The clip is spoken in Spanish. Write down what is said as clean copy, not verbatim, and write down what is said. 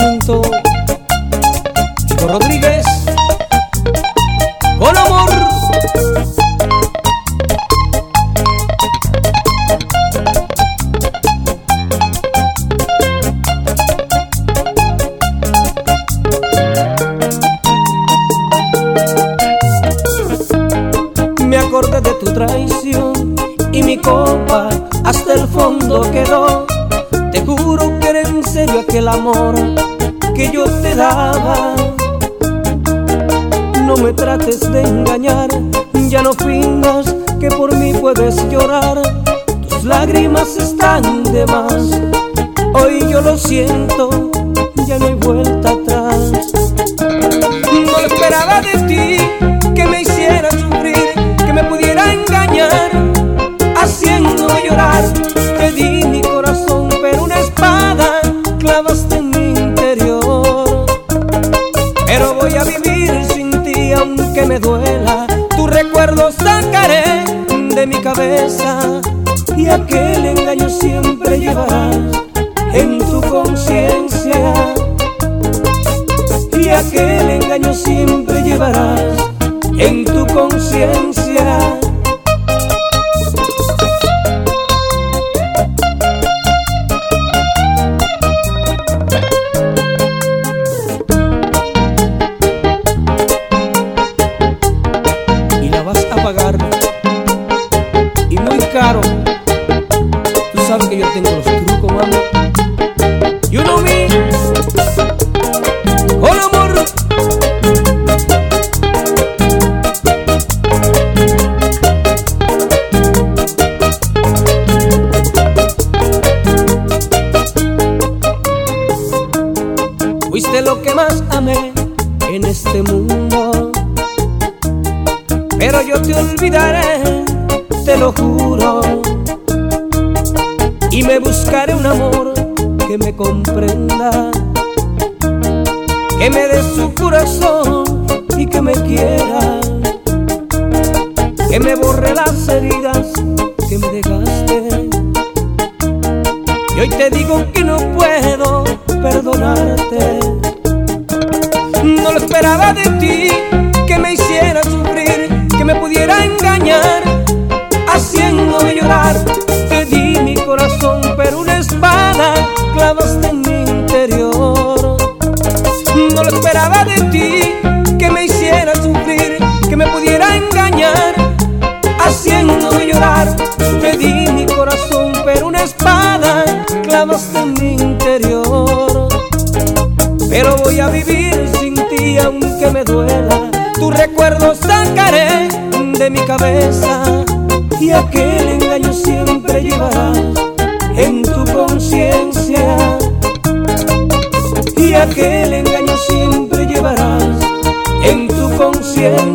momento, Chico Rodríguez, con amor. Me acordé de tu traición y mi copa hasta el fondo quedó. Te juro que era en serio aquel amor que yo te daba. No me trates de engañar, ya no fingas que por mí puedes llorar. Tus lágrimas están de más, hoy yo lo siento, ya no hay vuelta atrás. No lo esperaba de ti, que me hiciera sufrir, que me pudiera engañar, haciéndome llorar. Te di mi corazón, pero una espada clavaste en mi interior. Pero voy a vivir sin ti aunque me duela. Tu recuerdo sacaré de mi cabeza, y aquel engaño siempre llevarás en tu conciencia. Y aquel engaño siempre llevarás en tu conciencia. Y la vas a pagar, y muy caro. Tú sabes que yo tengo los trucos, mami. You know me. Con amor. Fuiste lo que más amé en este mundo, pero yo te olvidaré, te lo juro. Y me buscaré un amor que me comprenda, que me dé su corazón y que me quiera, que me borre las heridas que me dejaste. Y hoy te digo que no puedo perdonarte. No lo esperaba de ti, que me hiciera sufrir, que me pudiera engañar, haciéndome llorar. Te di mi corazón, pero una espada clavaste en mi interior. No lo esperaba de ti, que me hiciera sufrir, que me pudiera engañar, haciéndome llorar. Te di mi corazón, pero una espada clavaste en mi interior. Pero voy a vivir sin ti aunque me duela. Tu recuerdo sacaré de mi cabeza, y aquel engaño siempre llevarás en tu conciencia. Y aquel engaño siempre llevarás en tu conciencia.